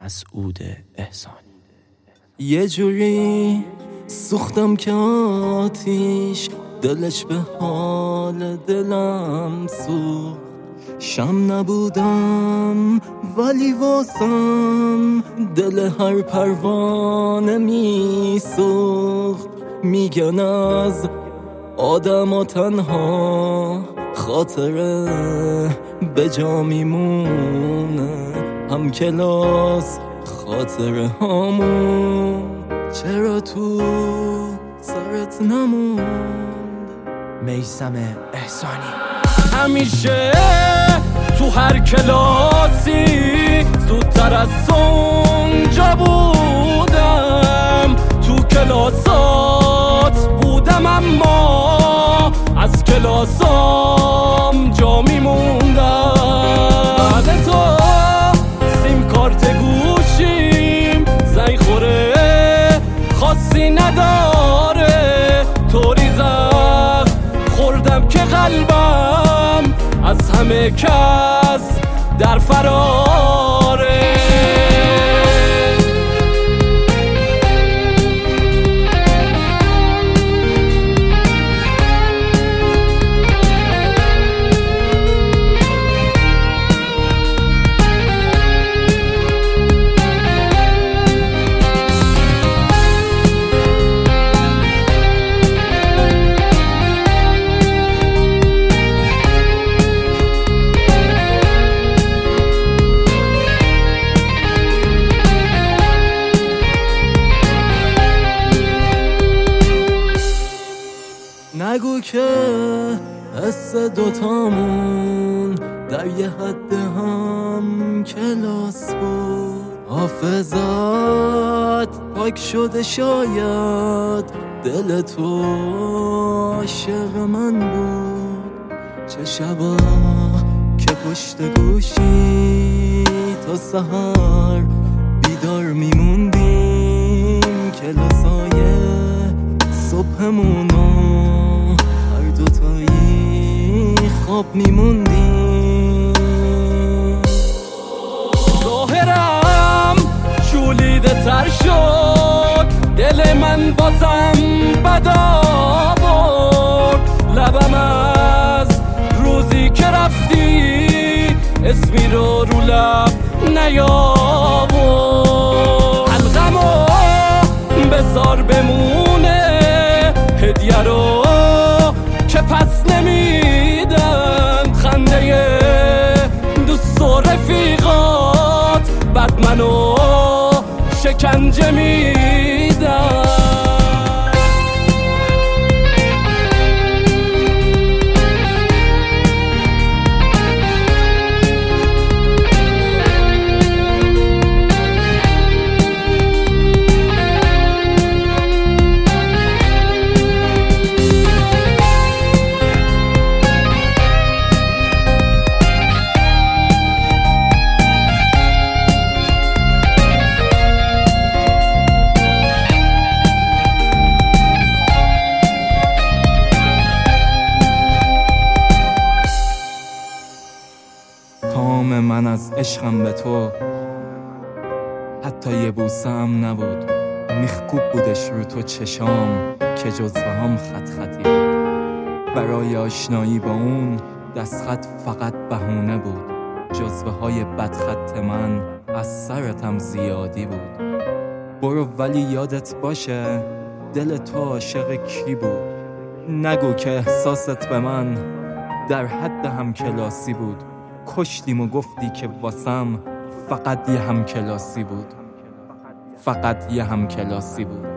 مسعود احسانی. یه جوری سوختم که آتیش دلش به حال دلم سوخت. شم نبودم ولی واسم دل هر پروانه می سوخت. میگن از آدم و تنها خاطره به جا میمونه، هم کلاس خاطره هامون چرا تو سرت نموند؟ میثم احسانی. همیشه تو هر کلاسی زودتر از اونجا بودم، تو کلاسات بودم اما از کلاسام جا میموندم. بعد تو سیم کارت گوشیم زنگ خوره خاصی نداره، طوری زخم خوردم که قلبم از همه کس در فراره. نگو که حس دوتامون در یه حد هم کلاس بود. حافظت پاک شده شاید دل تو عاشق من بود. چه شبا که پشت گوشی تا سحر بیدار میموندیم، کلاسای صبحمونو هر دوتایی خواب میموندیم. ظاهرم شولیده تر شد، دل من بازم بد آورد. لبم از روزی که رفتی اسمی رو لب نیاورد. حلقمو بذار بمونه هدیه رو که پس نمیدم، خنده دوست و رفیقات بعد منو شکنجه میدم. کام من از عشقم به تو حتی یه بوسه هم نبود. میخکوب بودش رو تو چشام که جزوه هم خط خطی بود. برای آشنایی با اون دستخط فقط بهونه بود. جزوه های بدخط من از سرتم زیادی بود. برو ولی یادت باشه دل تو عاشق کی بود. نگو که احساست به من در حد همکلاسی بود. کشتیم و گفتی که واسم فقط یه همکلاسی بود، فقط یه همکلاسی بود.